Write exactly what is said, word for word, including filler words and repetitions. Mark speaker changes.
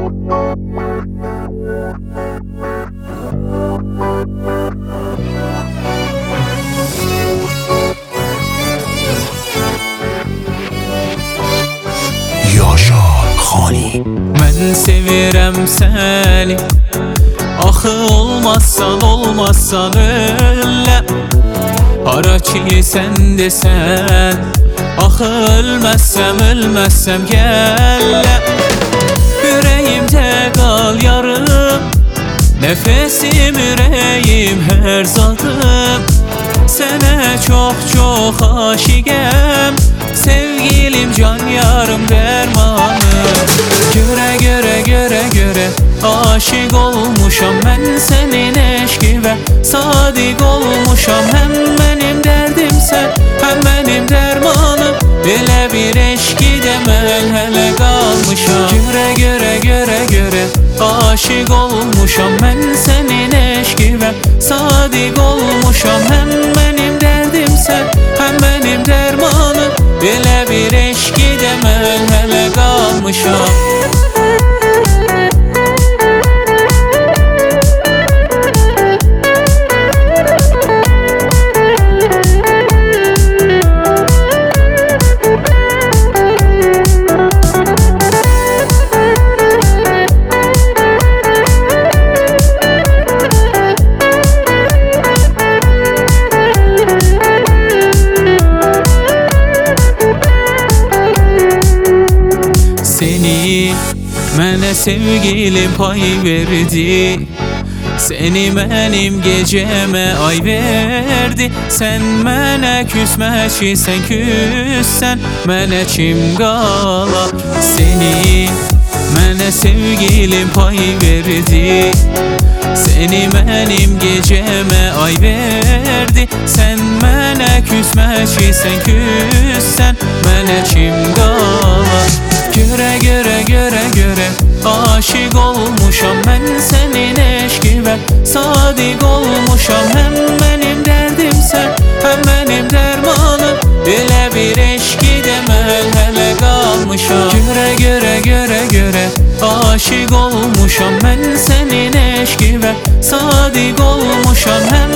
Speaker 1: Mən sevirəm səni, axı olmazsan olmazsan ölə. Hara ki sən desən, axı ölməzsəm ölməzsəm gələ. Ürəyimdə qal yarım, nəfəsim ürəyim hər zadım. Sənə çox çox aşiqəm, sevgilim can yarım dərmanım. Görə görə görə görə aşiq olmuşam mən sənin eşqivə, sadiq olmuşam. Həm mənim dərdimsən, həm mənim dərmanım, elə bir eşqidə mən hələ qalmışam. Görə görə görə görə aşiq olmuşam mən sənin eşqivə, sadiq olmuşam. Həm mənim dərdimsən, həm mənim dərmanım, elə bir eşqidə mən hələ qalmışam. Seni mənə sevgilim pay verdi, seni mənim gecəmə ay verdi. Sən mənə küsməçi, sən küssən mənə kim qala. Seni mənə sevgilim pay verdi, seni mənim gecəmə ay verdi. Sən mənə küsməçi, sən küssən mənə kim qala. Görə görə görə görə aşiq olmuşam mən sənin eşqivə, sadiq olmuşam. Həm mənim dərdimsən, həm mənim dərmanım, elə bir eşqidə mən hələ qalmışam. Görə görə görə görə aşiq olmuşam mən sənin eşqivə, sadiq olmuşam. Həm